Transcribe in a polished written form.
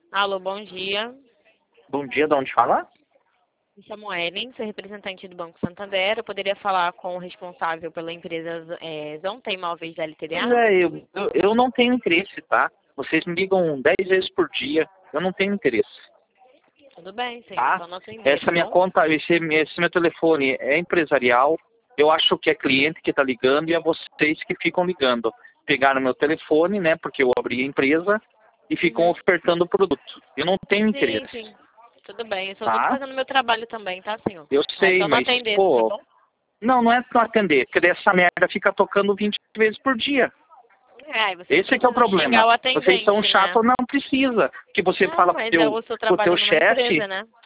Alô, bom dia. Bom dia, de onde fala? Me chamo Ellen, sou representante do Banco Santander. Eu poderia falar com o responsável pela empresa Zonta Imóveis da Pois LTDA? é, eu não tenho interesse, tá? Vocês me ligam 10 vezes por dia, eu não tenho interesse, Tudo bem, senhor. tá? Só não atender, Essa tá minha bom? conta, esse meu telefone é empresarial, eu acho que é cliente que está ligando e é vocês que ficam ligando. Pegaram meu telefone, né, porque eu abri a empresa e ficam Uhum. ofertando o produto. Eu não tenho Sim, interesse, sim. Tudo bem. Eu só estou tá? fazendo meu trabalho também, tá, senhor? Eu É sei, só não mas, atender, tá pô, bom? não é só atender, porque essa merda fica tocando 20 vezes por dia. É, você não Esse é que é o precisa xingar problema. o Vocês são atendente, né? chatos, não precisa. Que você Não, fala mas pro eu estou teu trabalhando numa chefe, empresa, né?